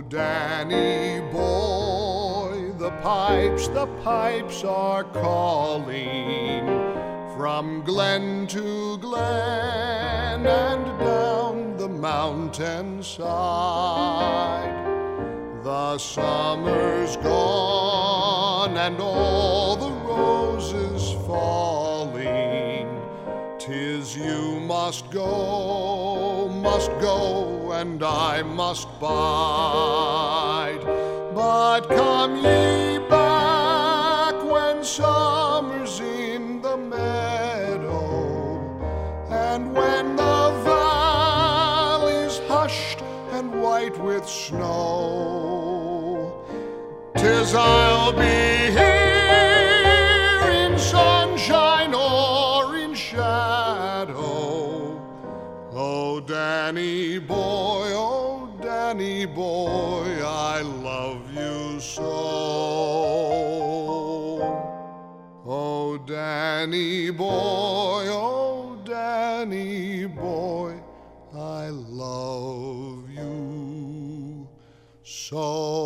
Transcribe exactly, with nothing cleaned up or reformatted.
Danny boy, the pipes, the pipes are calling from glen to glen and down the mountainside. The summer's gone and all the roses falling. 'Tis you must go, must go, and I must bide. But come ye back when summer's in the meadow, and when the valley's hushed and white with snow. 'Tis I'll be here in sunshine or in shadow. Oh, Danny boy, oh, Danny boy, I love you so. Oh, Danny boy, oh, Danny boy, I love you so.